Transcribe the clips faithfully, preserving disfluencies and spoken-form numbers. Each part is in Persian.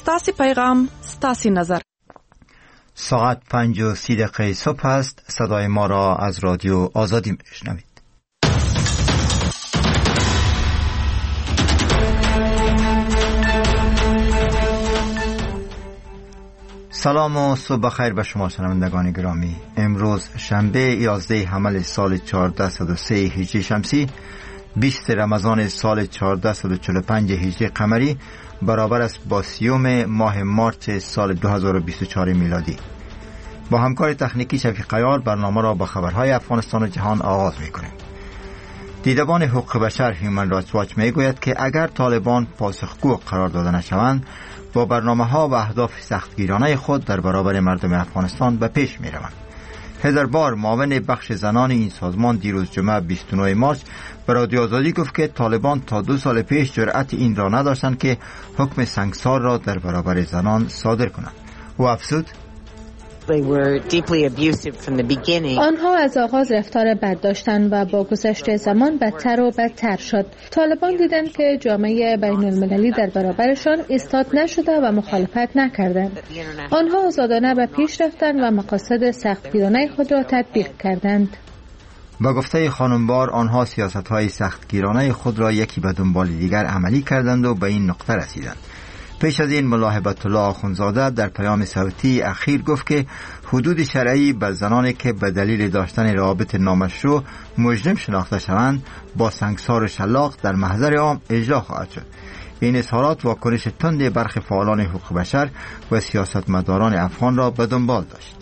ستاسي پیغام، ستاسي نظر. ساعت پنج و سی دقیقه صبح است. صدای ما را از رادیو آزادی میشنوید. سلام و صبح بخیر به شما شنوندگان گرامی. امروز شنبه یازده حمل سال چهارده و سه هجری شمسی، بیست رمضان سال چهارده و چهل و پنج هجری قمری، برابر است با سیوم ماه مارس سال دو هزار و بیست و چهار میلادی. با همکار تکنیکی شفیق عیار برنامه را با خبرهای افغانستان و جهان آغاز می‌کنیم. دیدبان حقوق بشر هیومن رایتس واچ میگوید که اگر طالبان پاسخگو قرار داده نشوند، با برنامه‌ها و اهداف سختگیرانه خود در برابر مردم افغانستان به پیش می‌روند. هزار بار معاون بخش زنان این سازمان دیروز جمعه بیست و نه مارس به رادیو آزادی گفت که طالبان تا دو سال پیش جرأت این را نداشتند که حکم سنگسار را در برابر زنان صادر کنند. او افزود: آنها از آغاز رفتار بد داشتند و با گذشت زمان بدتر و بدتر شد. طالبان دیدند که جامعه بین المللی در برابرشان ایستاد نشده و مخالفت نکردند. آنها آزادانه به پیش رفتند و مقاصد سختگیرانه خود را تطبیق کردند. با گفته خانمبار، آنها سیاست‌های سختگیرانه خود را یکی به دنبال دیگر عملی کردند و به این نقطه رسیدند. پیش از این ملا هیبت الله آخوندزاده در پیام صوتی اخیر گفت که حدود شرعی بر زنانی که به دلیل داشتن روابط نامشروع مجرم شناخته شوند با سنگسار و شلاق در محضر عام اجرا خواهد شد. این اظهارات واکنش تند برخی فعالان حقوق بشر و سیاستمداران افغان را به دنبال داشت.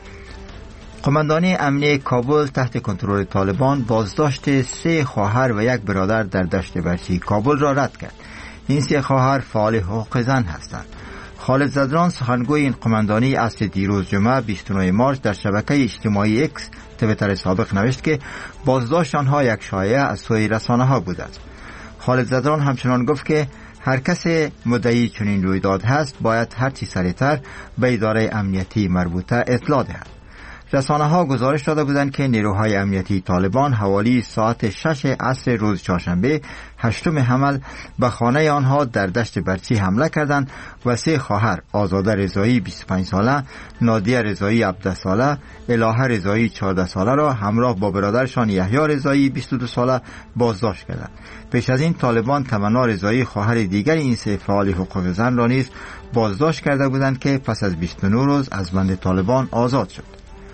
قماندانی امنیه کابل تحت کنترل طالبان بازداشت سه خواهر و یک برادر در دشت برچی کابل را رد کرد. این سه خواهر فعال حقوق زن هستند. خالد زدران سخنگوی این قماندانی اصل دیروز جمعه بیست و نه مارس در شبکه اجتماعی اکس تویتر سابق نوشت که بازداشت آنها یک شایعه از سوی رسانه ها بوده است. خالد زدران همچنان گفت که هر کس مدعی چنین رویداد هست باید هرچی سریعتر به اداره امنیتی مربوطه اطلاع دهد. رسانه ها گزارش داده بودند که نیروهای امنیتی طالبان حوالی ساعت شش عصر روز چهارشنبه هشتم حمل به خانه آنها در دشت برچی حمله کردند و سه خواهر آزاده رضایی بیست و پنج ساله، نادیه رضایی هفده ساله، الهه رضایی چهارده ساله را همراه با برادرشان یحیی رضایی بیست و دو ساله بازداشت کردند. پیش از این طالبان تمنا رضایی خواهر دیگر این سه فعال حقوق زن را نیز بازداشت کرده بودند که پس از بیست و نه روز از بند طالبان آزاد شد.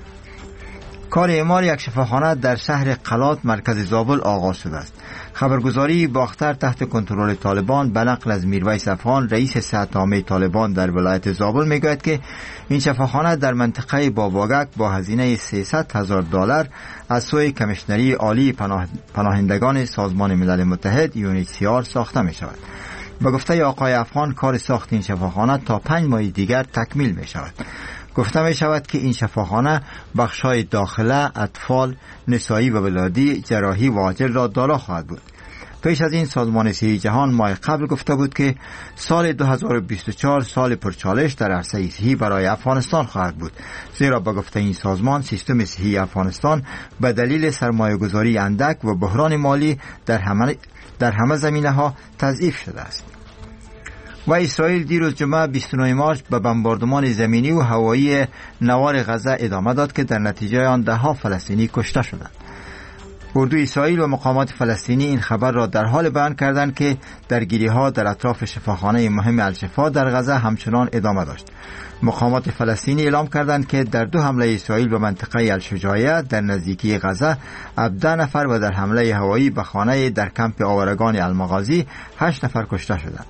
کار اعمار یک شفاخانه در شهر قلات مرکز زابل آغاز شده است. خبرگزاری باختر تحت کنترل طالبان به نقل از میرویس افغان رئیس صحت عامه طالبان در ولایت زابل میگوید که این شفاخانه در منطقه باباگک با هزینه سیصد هزار دلار از سوی کمیشنری عالی پناه پناهندگان سازمان ملل متحد یو ان اچ سی آر ساخته می شود. به گفته آقای افغان کار ساخت این شفاخانه تا پنج ماه دیگر تکمیل می شود. گفته می شود که این شفاخانه بخش‌های داخله، اطفال، نسایی و ولادی، جراحی و عاجل را دارا خواهد بود. پیش از این سازمان صحی جهان ماه قبل گفته بود که سال دو هزار و بیست و چهار سال پرچالش در عرصه صحی برای افغانستان خواهد بود، زیرا به گفته این سازمان سیستم صحی افغانستان به دلیل سرمایه‌گذاری اندک و بحران مالی در همه در همه زمینه‌ها تضعیف شده است. و اسرائیل دیروز جمعه بیست و نه مارس به بمباردمان زمینی و هوایی نوار غزه ادامه داد که در نتیجه آن ده ها فلسطینی کشته شدند. اردوی اسرائیل و مقامات فلسطینی این خبر را در حال بیان کردند که درگیری‌ها در اطراف شفاخانه مهم الشفا در غزه همچنان ادامه داشت. مقامات فلسطینی اعلام کردند که در دو حمله اسرائیل به منطقه الشجاعیه در نزدیکی غزه هفده نفر و در حمله هوایی به خانه در کمپ آورگان المغازی هشت نفر کشته شدند.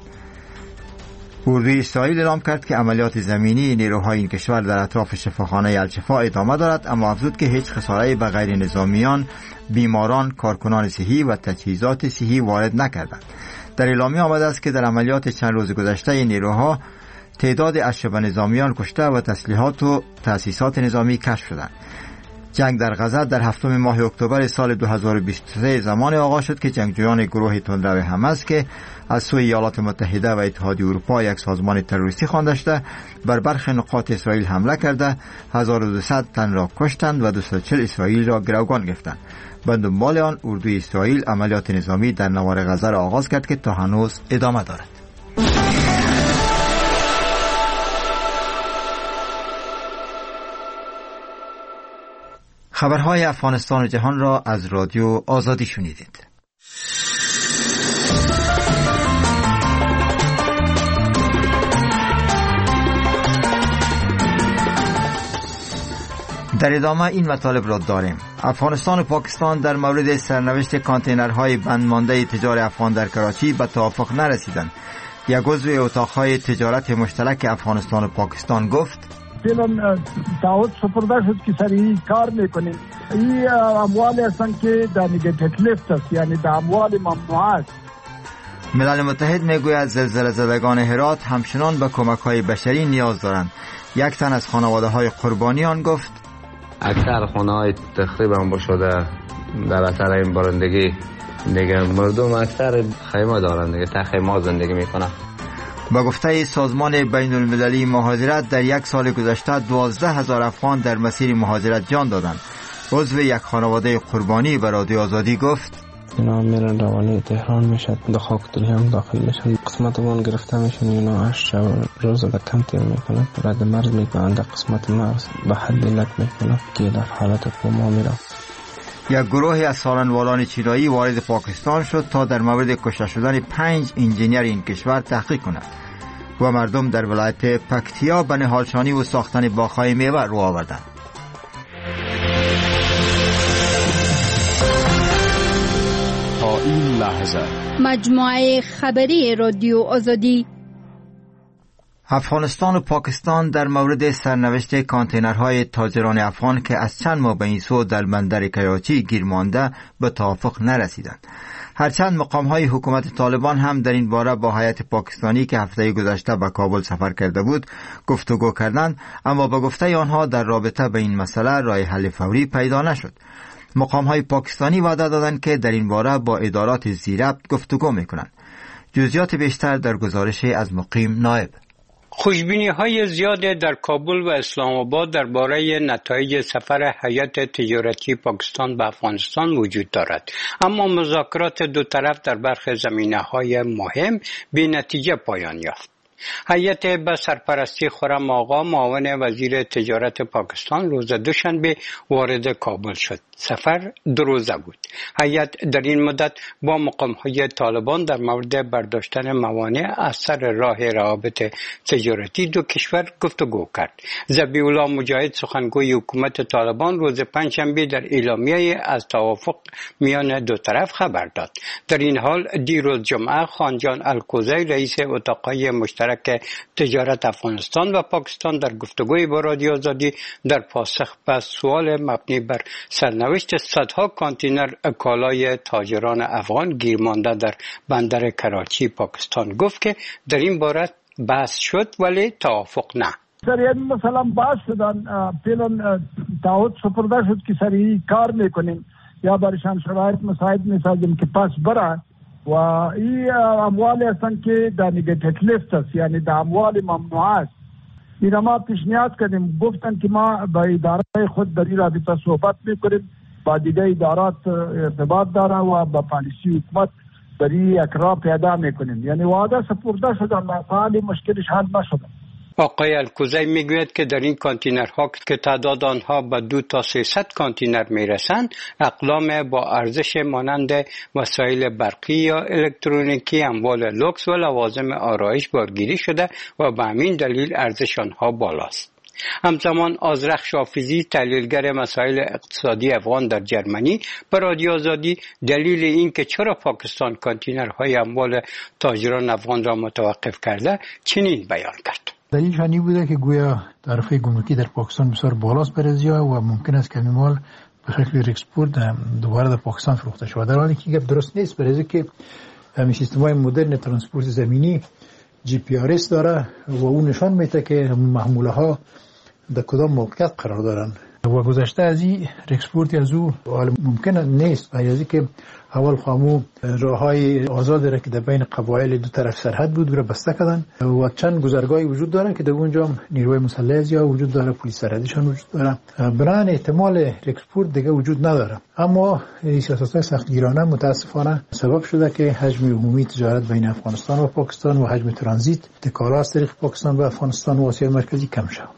اردوی اسرائیل اعلام کرد که عملیات زمینی نیروهای این کشور در اطراف شفاخانه الشفا ادامه دارد، اما افزود که هیچ خساره‌ای به غیر نظامیان، بیماران، کارکنان صحی و تجهیزات صحی وارد نکردند. در اعلامیه آمده است که در عملیات چند روز گذشته نیروها تعداد اشرف نظامیان کشته و تسلیحات و تأسیسات نظامی کشف شدند. جنگ در غزه در هفتم ماه اکتبر سال دو هزار و بیست و سه زمان آغاز شد که جنگجویان گروه تندرو حماس که از سوی ایالات متحده و اتحادیه اروپا یک سازمان تروریستی خوانده شده بر برخی نقاط اسرائیل حمله کرده هزار و دویست تن را کشتند و دویست و چهل اسرائیل را گروگان گرفتند. به دنبال آن اردوی اسرائیل عملیات نظامی در نوار غزه را آغاز کرد که تا هنوز ادامه دارد. خبرهای افغانستان و جهان را از رادیو آزادی شنیدید. در ادامه این مطالب را داریم. افغانستان و پاکستان در مورد سرنوشت کانتینرهای بند مانده تجار افغان در کراچی به توافق نرسیدند. یک عضو اتاقهای تجارت مشترک افغانستان و پاکستان گفت فعلا تعهد سپرده شد که سریع کار میکنیم. این اموال هستند که در نگاتیو لیست است، یعنی در اموال ممنوعه است. ملل متحد میگوید زلزله زدگان هرات همچنان به کمک‌های بشری نیاز دارند. یک تن از خانواده‌های قربانیان گفت اکثر خانه‌های تخریب شده در اثر این بارندگی، دیگه مردم اکثر خیمه دارند، دیگه تا خیمه زندگی میکنن. با گفته سازمان بین المللی مهاجرت در یک سال گذشته دوازده هزار افغان در مسیر مهاجرت جان دادند. عضو یک خانواده قربانی به رادیو آزادی گفت اینا میرن روانه تهران میشد، در خاکتری هم داخل میشن، قسمت وان گرفته میشن، اینا هشت روز در کمتر میکنن، رد مرز میکنن، در قسمت مرز به حد علت میکنن که در حالت کوما میرن. یک گروهی از سالنوالان چینایی وارد پاکستان شد تا در مورد کشته شدن پنج انجینیر این کشور تحقیق کند و مردم در ولایت پکتیا به نهالشانی و ساختن باغ‌های میوه رو آوردند. تا این لحظه مجموعه خبری رادیو آزادی. افغانستان و پاکستان در مورد سرنوشت کانتینرهای تاجران افغان که از چند ماه به این سو در بندر کراچی گیر مانده به توافق نرسیدند. هرچند مقام‌های حکومت طالبان هم در این باره با هیئت پاکستانی که هفته گذشته به کابل سفر کرده بود گفتگو کردند، اما به گفته آنها در رابطه به این مسئله راه حل فوری پیدا نشد. مقام‌های پاکستانی وعده دادند که در این باره با ادارات زیربط گفتگو می‌کنند. جزئیات بیشتر در گزارش از مقیم نائب. خوشبینی‌های زیاد در کابل و اسلام آباد درباره نتایج سفر هیئت تجارتی پاکستان به افغانستان وجود دارد، اما مذاکرات دو طرف در برخی زمینه‌های مهم بی نتیجه پایان یافت. هیئت به سرپرستی خرم آقا معاون وزیر تجارت پاکستان روز دوشنبه وارد کابل شد. سفر دو روزه بود. هیئت در این مدت با مقام‌های طالبان در مورد برداشتن موانع از سر راه روابط تجارتی دو کشور گفتگو کرد. ذبیح الله مجاهد سخنگوی حکومت طالبان روز پنجشنبه در اعلامیه از توافق میان دو طرف خبر داد. در این حال دیروز جمعه خانجان الکوزی رئیس اتاقهای مشترک تجارت افغانستان و پاکستان در گفتگوی با رادیو آزادی در پاسخ به سوال مبنی بر سرنوشت صدها کانتینر کالای تاجران افغان گیر مانده در بندر کراچی پاکستان گفت که در این باره بحث شد ولی توافق نه. سر یعنی مثلا بحث شدن فعلا تعهد سپرده شد که سریع کار میکنیم یا برشان شرایط مساعد میسازیم که پس بره و این اموال هستند که در نگاتیو لیست است، یعنی در اموال ممنوعه است. این ما پیشنهاد کردیم، گفتن که ما با اداره خود در این رابطه صحبت میکنیم، با دیگه ادارات ارتباط داره و با پالیسی حکومت در این اکرا پیدا میکنیم. یعنی وعده سپرده شده، مسائل مشکلش حل نشده. آقای الکوزی میگوید که در این کانتینرها که تعداد آنها به دو تا سیصد کانتینر میرسند، اقلام با ارزش مانند وسایل برقی یا الکترونیکی، اموال لوکس و لوازم آرایش بارگیری شده و به همین دلیل ارزش آنها بالاست. همزمان آذرخش حافظی تحلیلگر مسائل اقتصادی افغان در جرمنی به رادیو آزادی دلیل این که چرا پاکستان کانتینرهای اموال تاجران افغان را متوقف کرده چنین بیان کرد. دلیلش این بوده که گویا تعرفه گمرکی در پاکستان بسیار بالاست برای زیا و ممکن است که مال به شکل ریکسپورت دوباره در پاکستان فروخته شود، در حالی که گپ درست نیست. برای که همین سیستم‌های مدرن ترانسپورت زمینی جی پی آر اس داره و اون نشان میده که محموله‌ها در کدام موقعیت قرار دارن و گذشته از این ریکسپورت از او ممکن نیست، برای که اول خامو راههای آزاد را که در بین قبایل دو طرف سرحد بود را بسته کردن و چند گذرگاهی وجود دارن که در اونجا نیروی مسلح یا وجود داره، پلیس سرحدیشان وجود داره، بران احتمال ریکسپورت دیگه وجود نداره. اما سیاست‌های سختگیرانه متاسفانه سبب شده که حجم عمومی تجارت بین افغانستان و پاکستان و حجم ترانزیت کالا از طریق پاکستان به افغانستان و آسیای مرکزی کم شود.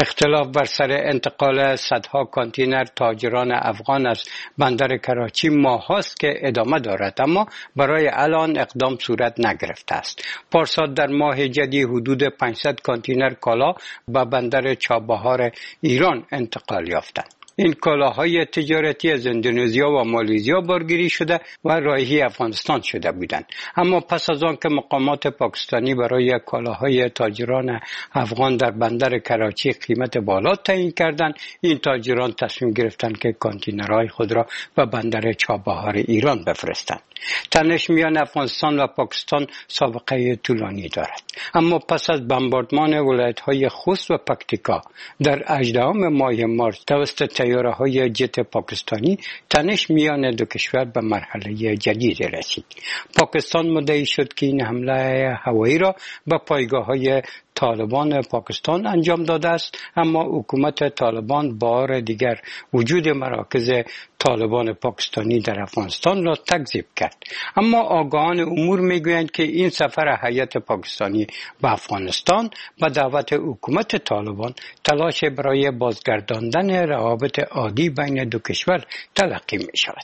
اختلاف بر سر انتقال صدها کانتینر تاجران افغان از بندر کراچی ماهاست که ادامه دارد، اما برای الان اقدام صورت نگرفته است. پارسال در ماه جدی حدود پانصد کانتینر کالا به بندر چابهار ایران انتقال یافتند. این کالاهای تجارتی از اندونزیا و مالزیا بارگیری شده و راهی افغانستان شده بودند، اما پس از آن که مقامات پاکستانی برای کالاهای تاجران افغان در بندر کراچی قیمت بالا تعیین کردند، این تاجران تصمیم گرفتند که کانتینرهای خود را به بندر چابهار ایران بفرستند. تنش میان افغانستان و پاکستان سابقه طولانی دارد، اما پس از بمباردمان ولایت‌های خوست و پکتیکا در هجدهم ماه مارس توسط طیاره‌های جت پاکستانی، تنش میان دو کشور به مرحله جدید رسید. پاکستان مدعی شد که این حمله هوایی را به پایگاه‌های طالبان پاکستان انجام داده است، اما حکومت طالبان بار دیگر وجود مراکز طالبان پاکستانی در افغانستان را تکذیب کرد. اما آگاهان امور میگویند که این سفر هیئت پاکستانی به افغانستان به دعوت حکومت طالبان تلاش برای بازگرداندن روابط عادی بین دو کشور تلقی می شود.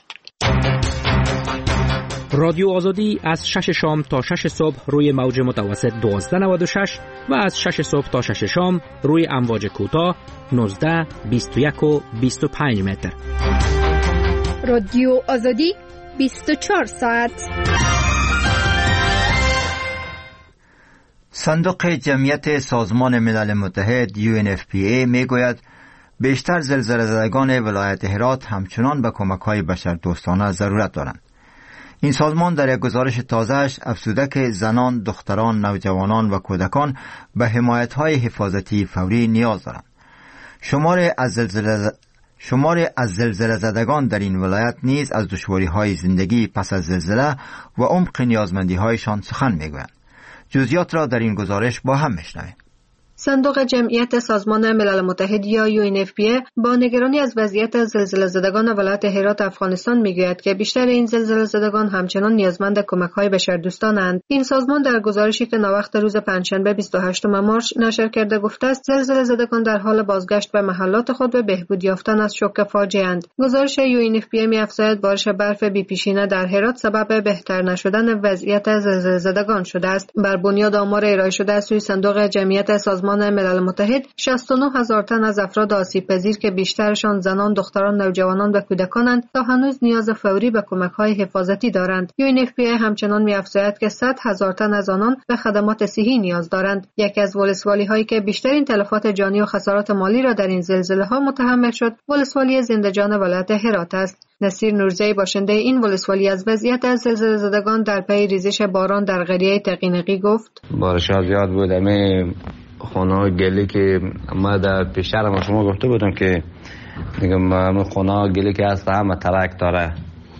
رادیو آزادی از شش شام تا شش صبح روی موج متوسط دوازده نود و شش و از شش صبح تا شش شام روی امواج کوتاه نوزده، بیست و یک و بیست و پنج متر. رادیو آزادی بیست و چهار ساعت. صندوق جمعیت سازمان ملل متحد یو ان اف پی ای می گوید بیشتر زلزله زدگان ولایت هرات همچنان به کمک‌های بشردوستانه ضرورت دارند. این سازمان در یک گزارش تازه‌اش افزوده که زنان، دختران، نوجوانان و کودکان به حمایت‌های حفاظتی فوری نیاز دارند. شمار از زلزله شمار از زلزله زدگان در این ولایت نیز از دشواری‌های زندگی پس از زلزله و عمق نیازمندی‌هایشان سخن می‌گویند. جزئیات را در این گزارش با هم می‌شنویم. صندوق جمعیت سازمان ملل متحد یا یو ان اف پی ای با نگرانی از وضعیت زلزله زدگان ولایت هرات افغانستان میگوید که بیشتر این زلزله زدگان همچنان نیازمند کمک‌های بشردوستانند. این سازمان در گزارشی که ناوقت روز پنجشنبه بیست و هشتم مارس نشر کرده گفته است زلزله زدگان در حال بازگشت به محلات خود و بهبود یافتن از شوک فاجعه‌اند. گزارش یو ان اف پی ای می‌افزاید بارش برف بی‌پیشینه در هرات سبب بهتر نشدن وضعیت زلزله زدگان شده است. بر بنیاد آمار ارائه شده از سوی صندوق جمعیت سازمان ملل متحد شصت و نه هزار تن از افراد آسیب پذیر که بیشترشان زنان، دختران، نوجوانان و کودکانند تا هنوز نیاز فوری به کمک‌های حفاظتی دارند. یو ان اف پی ای همچنان می‌افزاید که صد هزار تن از آنان به خدمات صحی نیاز دارند. یکی از ولسوالی‌هایی که بیشترین تلفات جانی و خسارات مالی را در این زلزله‌ها متحمل شد، ولسوالی زندجان ولایت هرات است. نصیر نورزی باشنده این ولسوالی از وضعیت از زلزله زدگان در پی ریزش باران در قریه تقینقی گفت: بارش‌ها زیاد بود. امی خونه گلی که ما در پیشتر ما شما گفته بودم که میگم همه خونه گلی که هست همه ترک داره.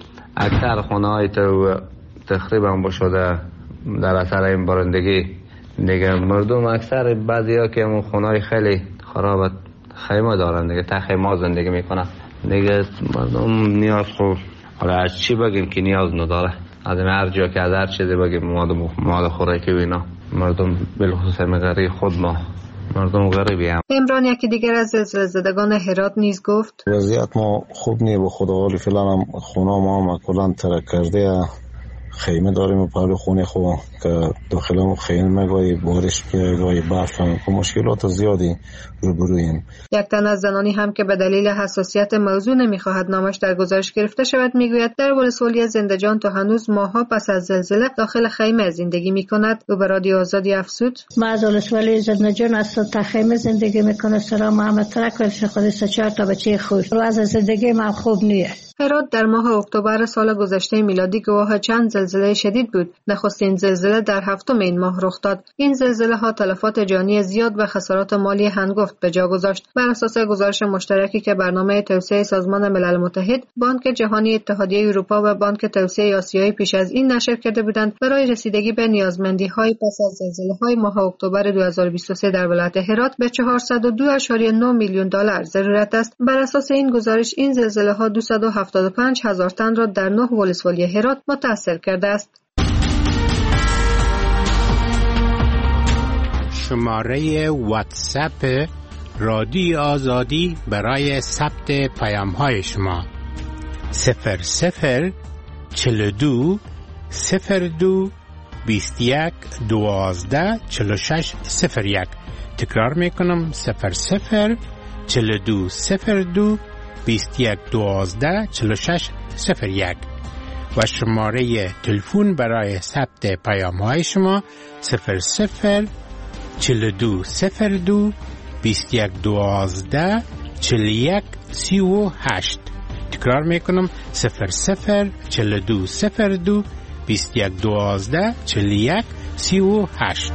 اکثر خونه های تو تخریبا بشده در اثر این بارندگی. دیگه مردم اکثر بعضی ها که همون خونه های خیلی خراب خیمه دارن دیگه، تا خیمه زندگی میکنن دیگه. مردم نیاز خوب حالا از چی بگیم که نیاز نداره، از هر جا که از هر چیزی بگیم مواد خوراکی و اینا. مردم بالخصوص غریب خود ما مردم غریبی هم. عمران یکی دیگر از زلزله زدگان هرات نیز گفت: وضعیت ما خوب نیه به خدا، ولی فعلا هم خونه ما هم کلا ترک کرده. خیمه داریم و پهلو خونه خو که داخل خیمه گاهی بارش میاد گاهی برف هم که مشکلات زیادی روبرویم. یک تن از زنانی هم که به دلیل حساسیت موضوع نمیخواهد نامش در گزارش گرفته شود میگوید در ولسوالی زندجان تا هنوز ماها پس از زلزله داخل خیمه زندگی میکند. او به رادیو آزادی افزود: ما از ولسوالی زندجان از تا خیمه زندگی میکنه. سلام محمد ترک ولش خودی سه چهار تا بچه خوب رو از زندگی من خوب نیه. هرات در ماه اکتبر سال گذشته میلادی گواه چند زلزله شدید بود. نخستین زلزله در هفتم این ماه رخ داد. این زلزله ها تلفات جانی زیاد و خسارات مالی هنگفت به جا گذاشت. بر اساس گزارش مشترکی که برنامه توسعه سازمان ملل متحد، بانک جهانی، اتحادیه اروپا و بانک توسعه آسیایی پیش از این نشر کرده بودند، برای رسیدگی به نیازمندی‌های پس از زلزله‌های ماه اکتبر دو هزار و بیست و سه در ولایت هرات به چهارصد و دو ممیز نه میلیون دلار ضرورت است. بر اساس این گزارش این زلزله‌ها دویست و هفتاد و پنج هزار تن را در نه ولسوالی هرات متاثر کرده است. شماره واتساپ رادیو آزادی برای ثبت پیام های شما. صفر صفر چل دو صفر دو بیست یک دوازده چل شش صفر یک. تکرار میکنم صفر صفر چل دو صفر دو بیست یک دوازده چل شش صفر یک و شماره تلفن برای ثبت پیام های شما صفر صفر چل دو صفر دو بیست یک دوازده چل یک سی و هشت. تکرار میکنم صفر صفر چل دو صفر دو بیست یک دوازده چل یک سی و هشت.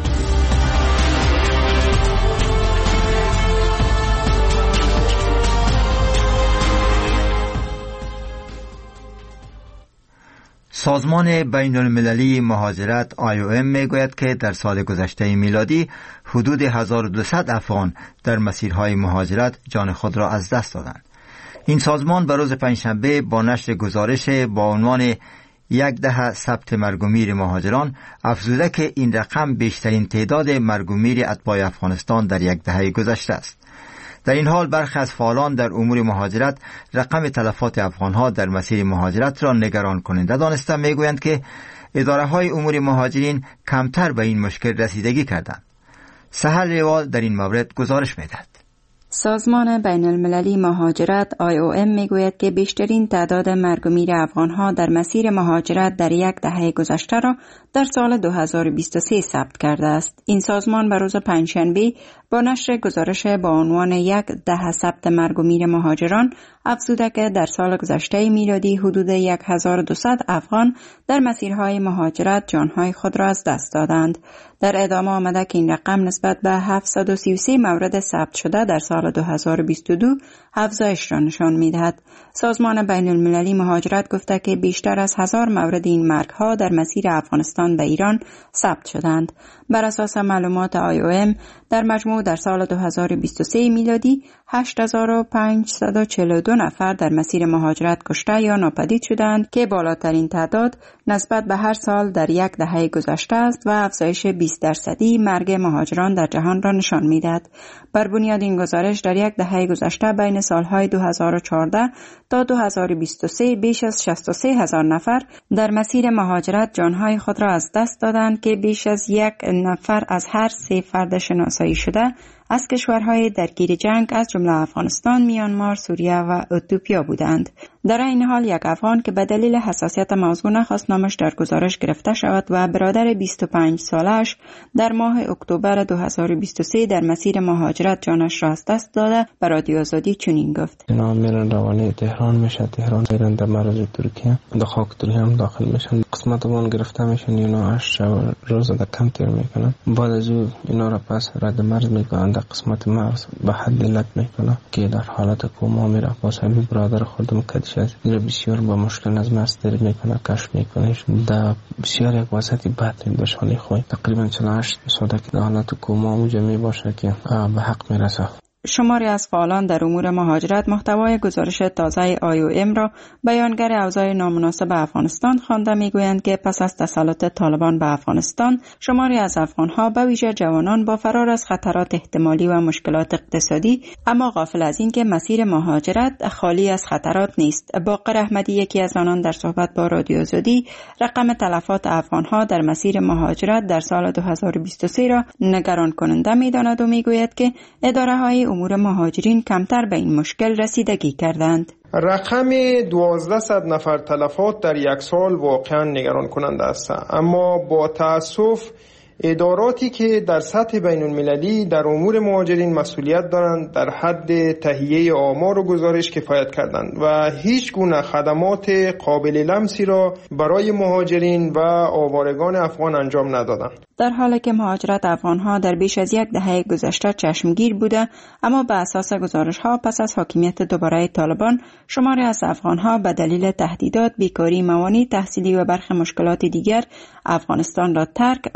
سازمان بین المللی مهاجرت آی او ام می گوید که در سال گذشته میلادی حدود هزار و دویست افغان در مسیرهای مهاجرت جان خود را از دست دادند. این سازمان به روز پنجشنبه با نشر گزارش با عنوان یک دهه ثبت مرگ و میر مهاجران افزوده که این رقم بیشترین تعداد مرگ و میر اتباع افغانستان در یک دهه گذشته است. در این حال برخی از فعالان در امور مهاجرت رقم تلفات افغانها در مسیر مهاجرت را نگران کننده دانسته میگویند که اداره های امور مهاجرین کمتر به این مشکل رسیدگی کردند. سهل ریوال در این مورد گزارش میدهد. سازمان بین المللی مهاجرت آی او ام میگوید که بیشترین تعداد مرگ و میر افغانها در مسیر مهاجرت در یک دهه گذشته را در سال دو هزار و بیست و سه ثبت کرده است. این سازمان به روز پنجشنبه با نشر گزارش با عنوان یک دهه ثبت مرگ و میر مهاجران افزوده که در سال گذشته میلادی حدود هزار و دویست افغان در مسیرهای مهاجرت جانهای خود را از دست دادند. در ادامه آمده که این رقم نسبت به هفتصد و سی و سه مورد ثبت شده در سال دو هزار و بیست و دو افزایش را نشان می‌دهد. سازمان بین المللی مهاجرت گفته که بیشتر از هزار مورد این مرگ‌ها در مسیر افغانستان به ایران ثبت شدند. بر اساس معلومات آی او ام در مجموع در سال دو هزار و بیست و سه میلادی هشت هزار و پانصد و چهل و دو نفر در مسیر مهاجرت کشته یا ناپدید شدند که بالاترین تعداد نسبت به هر سال در یک دهه گذشته است و افزایش بیست درصدی مرگ مهاجران در جهان را نشان می‌دهد. بر بنیاد این گزارش در یک دهه گذشته بین سالهای دو هزار و چهارده تا دو هزار و بیست و سه بیش از شصت و سه هزار نفر در مسیر مهاجرت جانهای خود را از دست دادند که بیش از یک نفر از هر سه فرد شناسایی شده از کشورهای درگیر جنگ از جمله افغانستان، میانمار، سوریه و اتیوپیا بودند. در این حال یک افغان که به دلیل حساسیت موضوع نخواست نامش در گزارش گرفته شود و برادر بیست و پنج سالش در ماه اکتبر دو هزار و بیست و سه در مسیر مهاجرت جانش را از دست داده به رادیو آزادی چنین گفت: اینا میرن روانه تهران میشه، تهران میرن در مرز ترکیه، در خاک ترکیه هم داخل میشن، قسمتمون گرفته میشن، اینا هشت روز در کم تیر میکنن. بعد از اون اینا را پس رد مرز میکنن، در قسمت مرز به حد علت میکنن که در حالت کوما میره. واسه همین برادر خودم کدیش از این بسیار با مشکل از مرز تیر میکنه، کشف میکنه، در بسیار یک وضعیت بد دشمنی خوی تقریبا چهل و هشت ساعت که در حالت کوما اونجا میباشه که به حق میرسه. شماری از فعالان در امور مهاجرت محتوای گزارش تازه آی او ام را بیانگر اوضاع نامناسب افغانستان خوانده میگویند که پس از تسلط طالبان به افغانستان شماری از افغانها به ویژه جوانان با فرار از خطرات احتمالی و مشکلات اقتصادی، اما غافل از این که مسیر مهاجرت خالی از خطرات نیست. باقر احمدی یکی از آنان در صحبت با رادیو آزادی رقم تلفات افغانها در مسیر مهاجرت در سال دو هزار و بیست و سه را نگران کننده میداند و میگوید که اداره‌های امور مهاجرین کمتر به این مشکل رسیدگی کردند. رقم دوازده نفر تلفات در یک سال واقعا نگران کننده است، اما با تأسف اداراتی که در سطح بین المللی در امور مهاجرین مسئولیت دارند در حد تهیه آمار و گزارش کفایت کردند و هیچ گونه خدمات قابل لمسی را برای مهاجرین و آوارگان افغان انجام ندادند. در حالی که مهاجرت افغانها در بیش از یک دهه گذشته چشمگیر بوده، اما به اساس گزارش‌ها پس از حاکمیت دوباره طالبان شماری از افغانها به دلیل تهدیدات، بیکاری، موانع تحصیلی و برخی مشکلات دیگر افغانستان را ترک و راه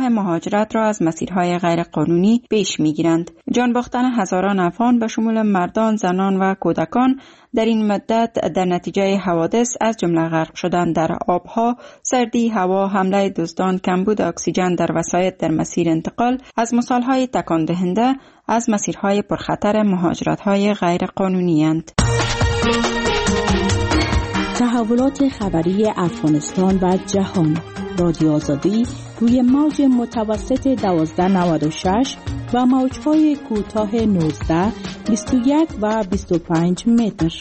راه مهاجرت را از مسیرهای غیرقانونی پیش می‌گیرند. جان باختن هزاران افغان به شمول مردان، زنان و کودکان در این مدت در نتیجه حوادث از جمله غرق شدن در آبها، سردی هوا، حمله دزدان، کمبود اکسیژن در وسایط در مسیر انتقال از مثالهای تکان دهنده از مسیرهای پرخطر مهاجرت‌های غیرقانونی اند. تحولات خبری افغانستان و جهان. رادیو آزادی روی موج متوسط دوازده نود و شش و موج‌های کوتاه نوزده، بیست و یک و بیست و پنج متر.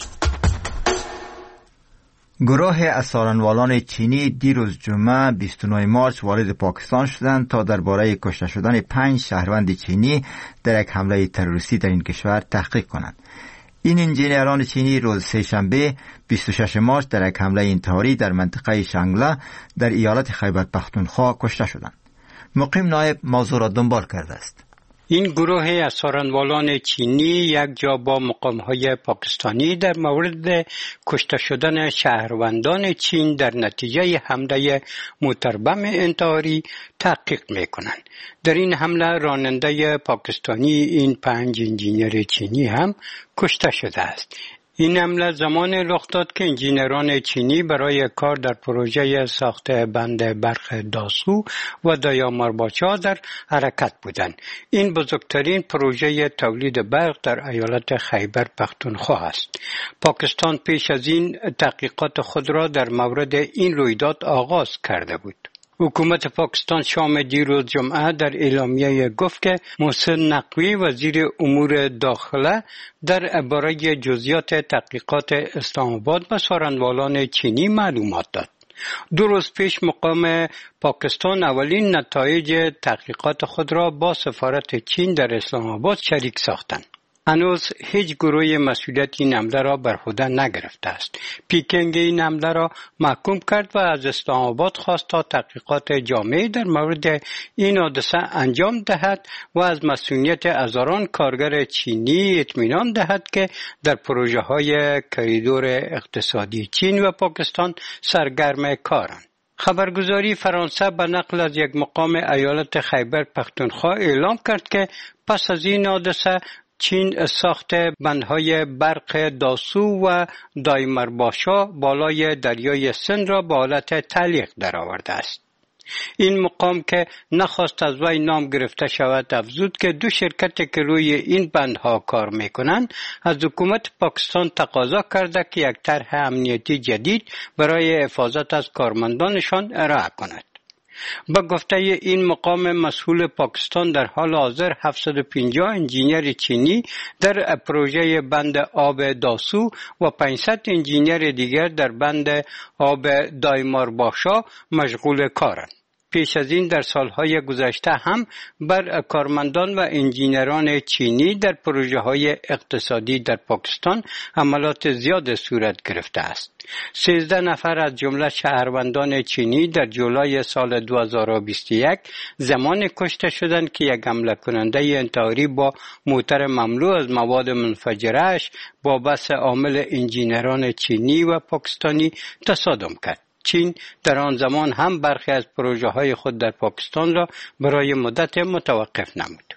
گروه اسارانوالان چینی دیروز جمعه بیست و نه مارس وارد پاکستان شدند تا درباره کشته شدن پنج شهروند چینی در یک حمله تروریستی در این کشور تحقیق کنند. این انجینران چینی روز سه‌شنبه بیست و شش مارس در یک حمله انتحاری در منطقه شانگله در ایالت خیبر پختونخوا کشته شدند. مقیم نایب موضوع را دنبال کرده است. این گروه اسارانوالان چینی یک جا با مقام‌های پاکستانی در مورد کشته شدن شهروندان چین در نتیجه حمله موتربم انتحاری تحقیق می‌کنند. در این حمله راننده پاکستانی این پنج انجینر چینی هم کشته شده است. این حمله زمان رخ داد که انجینران چینی برای کار در پروژه ساخت بند برق داسو و دایامارباچا در حرکت بودند. این بزرگترین پروژه تولید برق در ایالت خیبر پختونخوا است. پاکستان پیش از این تحقیقات خود را در مورد این رویداد آغاز کرده بود. حکومت پاکستان شام دیروز جمعه در اعلامیه گفت که محسن نقوی وزیر امور داخله در باره جزئیات تحقیقات اسلام آباد و سارنوالان چینی معلومات داد. دو روز پیش مقام پاکستان اولین نتایج تحقیقات خود را با سفارت چین در اسلام آباد شریک ساختند. هنوز هیچ گروه مسئولیت این حمله را بر عهده نگرفته است. پیکنگ این حمله را محکوم کرد و از اسلام آباد خواست تا تحقیقات جامعی در مورد این حادثه انجام دهد و از مسئولیت هزاران کارگر چینی اطمینان دهد که در پروژه های کریدور اقتصادی چین و پاکستان سرگرم کارند. خبرگزاری فرانسه به نقل از یک مقام ایالت خیبر پختونخوا اعلام کرد که پس از این حادثه چین ساخت بندهای برق داسو و دایمرباشا بالای دریای سند را به حالت تعلیق درآورده است. این مقام که نخواست از وی نام گرفته شود افزود که دو شرکت که روی این بندها کار میکنند از حکومت پاکستان تقاضا کرده که یک طرح امنیتی جدید برای حفاظت از کارمندانشان ارائه کند. با گفته این مقام مسئول پاکستان در حال حاضر هفتصد و پنجاه انجینر چینی در پروژه بند آب داسو و پانصد انجینر دیگر در بند آب دایمارباشا مشغول کارند. پیش از این در سالهای گذشته هم بر کارمندان و انجینران چینی در پروژه های اقتصادی در پاکستان حملات زیاد صورت گرفته است. سیزده نفر از جمله شهروندان چینی در جولای سال دو هزار و بیست و یک زمان کشته شدند که یک حمله کننده انتحاری با موتر مملو از مواد منفجره‌اش با بس عامل انجینران چینی و پاکستانی تصادم کرد. چین در آن زمان هم برخی از پروژه های خود در پاکستان را برای مدت متوقف نمود.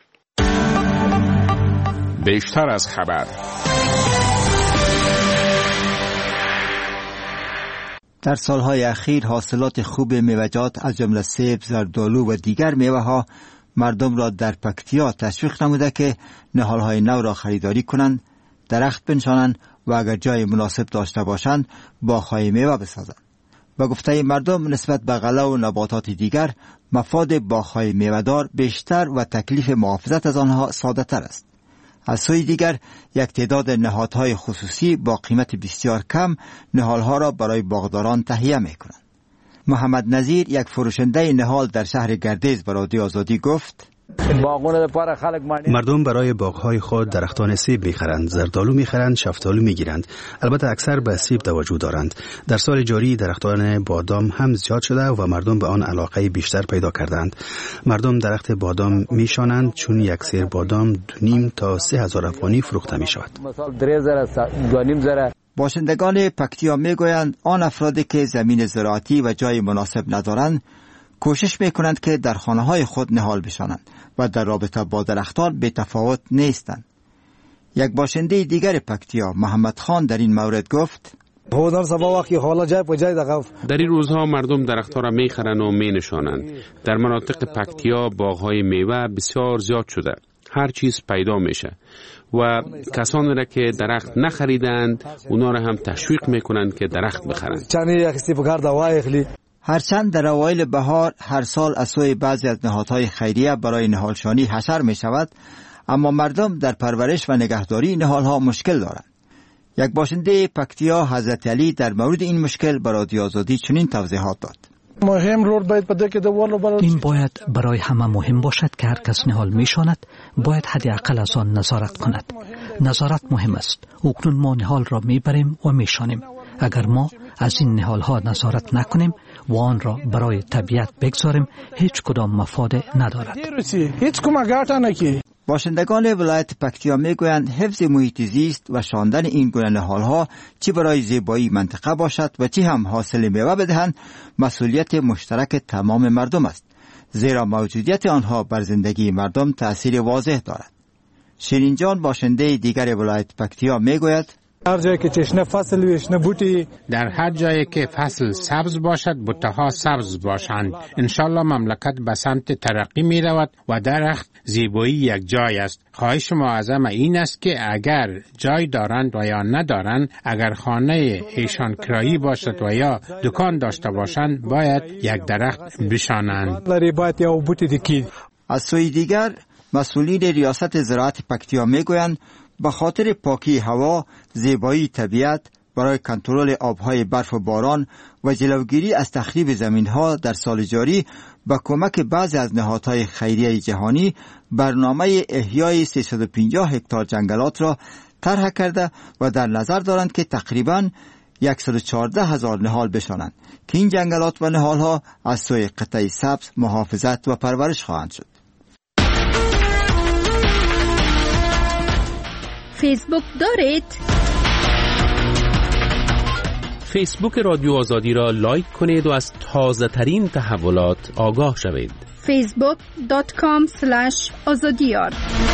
بیشتر از خبر. در سالهای اخیر حاصلات خوب میوه‌جات از جمله سیب، زردآلو و دیگر میوه‌ها مردم را در پکتیا تشویق نموده که نهالهای نو را خریداری کنند، درخت بنشانند و اگر جای مناسب داشته باشند باغ‌های میوه بسازند. با گفته مردم نسبت به غله و نباتات دیگر مفاد باغ‌های میوه‌دار بیشتر و تکلیف محافظت از آنها ساده تر است. از سوی دیگر یک تعداد نهادهای خصوصی با قیمت بسیار کم نهالها را برای باغداران تهیه می‌کنند. محمد نظیر یک فروشنده نهال در شهر گردیز به رادیو آزادی گفت: مردم برای باغ‌های خود درختان سیب می‌خرند، زردآلو می‌خرند، شفتالو می‌گیرند. البته اکثر به سیب توجه دارند. در سال جاری درختان بادام هم زیاد شده و مردم به آن علاقه بیشتر پیدا کردند. مردم درخت بادام می‌شانند چون یک سیر بادام دو نیم تا سه هزار افغانی فروخته می‌شود. باشندگان پکتیا می‌گویند آن افرادی که زمین زراعتی و جای مناسب ندارند کوشش میکنند که در خانه های خود نهال بشانند و در رابطه با درختان به تفاوت نیستند. یک باشنده دیگر پکتیا محمد خان در این مورد گفت: در این روزها مردم درختها را میخرند و مینشانند. در مناطق پکتیا باغهای میوه بسیار زیاد شده. هر چیز پیدا میشه و کسانی را که درخت نخریدند اونا را هم تشویق میکنند که درخت بخرند. هرچند در اوایل بهار هر سال از سوی بعضی از نهادهای خیریه برای نهالشانی حشر می شود، اما مردم در پرورش و نگهداری نهالها مشکل دارند. یک باشنده پکتیا حضرت علی در مورد این مشکل به رادیو آزادی چنین توضیحات داد: این باید برای همه مهم باشد که هر کس نهال میشاند باید حداقل از آن نظارت کند. نظارت مهم است. اکنون ما نهال را میبریم و میشانیم. اگر ما از این نهال ها نظارت نکنیم و آن را برای طبیعت بگذاریم هیچ کدام مفاد ندارد. باشندگان ولایت پکتیا میگویند حفظ محیط زیست و شاندن این گونه نهالها چی برای زیبایی منطقه باشد و چی هم حاصل میوه بدهند مسئولیت مشترک تمام مردم است، زیرا موجودیت آنها بر زندگی مردم تأثیر واضح دارد. شیرین جان باشنده دیگر ولایت پکتیا میگوید: هر جایی که چشنه فصل ویشنه بوتی، در هر جایی که فصل سبز باشد بوته‌ها سبز باشند. انشالله مملکت به سمت ترقی می رود و درخت زیبایی یک جای است. خواهش ما از همه این است که اگر جای دارند و یا ندارند، اگر خانه ایشان کرایی باشد و یا دکان داشته باشند باید یک درخت بشانند. از سوی دیگر مسئولین ریاست زراعت پکتیا میگویند به خاطر پاکی هوا، زیبایی طبیعت، برای کنترل آبهای برف و باران و جلوگیری از تخریب زمینها در سال جاری با کمک بعضی از نهادهای خیریه جهانی برنامه احیای سیصد و پنجاه هکتار جنگلات را طرح کرده و در نظر دارند که تقریباً صد و چهارده هزار نهال بشانند که این جنگلات و نهالها از سوی قطعه سبز محافظت و پرورش خواهند شد. فیسبوک دارید؟ فیسبوک رادیو آزادی را لایک کنید و از تازه ترین تحولات آگاه شوید. فیسبوک دات کام اسلش آزادیار.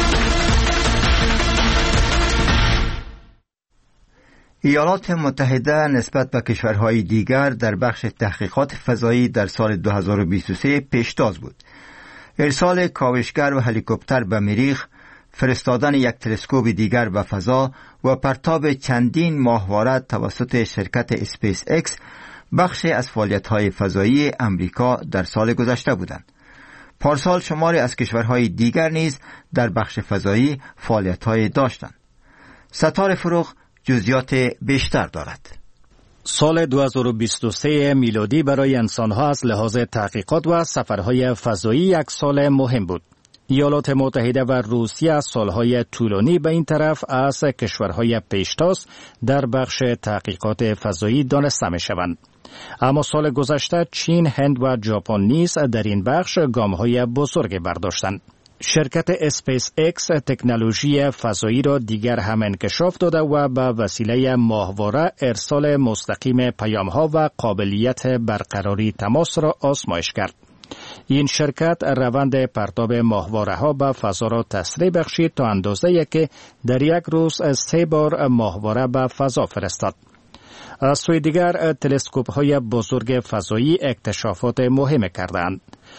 ایالات متحده نسبت به کشورهای دیگر در بخش تحقیقات فضایی در سال دو هزار و بیست و سه پیشتاز بود. ارسال کاوشگر و هلیکوپتر به مریخ، فرستادن یک تلسکوپ دیگر به فضا و پرتاب چندین ماهواره توسط شرکت اسپیس اکس بخشی از فعالیت‌های فضایی امریکا در سال گذشته بودند. پارسال شماری از کشورهای دیگر نیز در بخش فضایی فعالیت‌های داشتند. ستاره فروغ جزئیات بیشتر دارد. سال دو هزار و بیست و سه میلادی برای انسان‌ها از لحاظ تحقیقات و سفرهای فضایی یک سال مهم بود. ایالات متحده و روسیه از سالهای طولانی به این طرف از کشورهای پیشتاز در بخش تحقیقات فضایی دانسته می شوند. اما سال گذشته چین، هند و ژاپن نیز در این بخش گام‌های بزرگی برداشتند. شرکت اسپیس اکس تکنولوژی فضایی را دیگر هم انکشاف داده و به وسیله ماهواره ارسال مستقیم پیام‌ها و قابلیت برقراری تماس را آزمایش کرد. این شرکت روند پرتاب ماهواره‌ها به فضا را تسریع بخشید تا اندازه‌ای که در یک روز سه بار ماهواره به فضا فرستاد. از سوی دیگر تلسکوپ‌های بزرگ فضایی اکتشافات مهم کردند.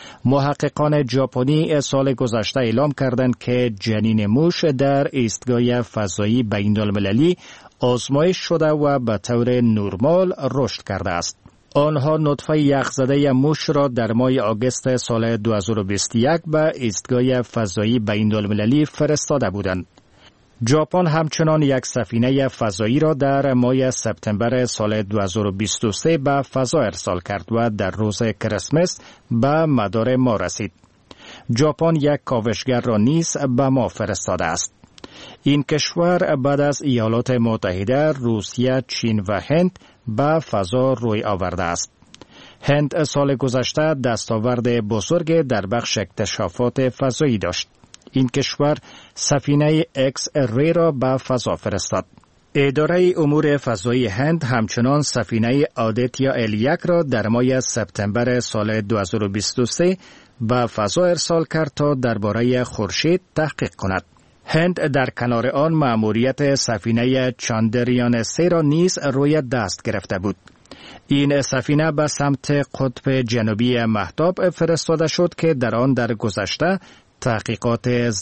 محققان ژاپنی سال گذشته اعلام کردند که جنین موش در ایستگاه فضایی بین‌المللی آزمایش شده و به طور نرمال رشد کرده است. آنها نطفه یخزده موش را در ماه آگوست سال دو هزار و بیست و یک به ایستگاه فضایی بین‌المللی فرستاده بودند. ژاپن همچنان یک سفینه فضایی را در ماه سپتامبر سال دو هزار و بیست و سه به فضا ارسال کرد و در روز کریسمس به مدار ما رسید. ژاپن یک کاوشگر را نیز به ما فرستاده است. این کشور بعد از ایالات متحده، روسیه، چین و هند به فضا روی آورده است. هند سال گذشته دستاورد بزرگ در بخش اکتشافات فضایی داشت. این کشور سفینه ایکس ری را به فضا فرستاد. اداره امور فضایی هند همچنان سفینه آدیتیا ال یک را در ماه سپتامبر سال دو هزار و بیست و سه به فضا ارسال کرد تا درباره خورشید تحقیق کند. هند در کنار آن مأموریت سفینه چاندریان سه را نیز روی دست گرفته بود. این سفینه به سمت قطب جنوبی مهتاب فرستاده شد که در آن در گذشته تحقیقات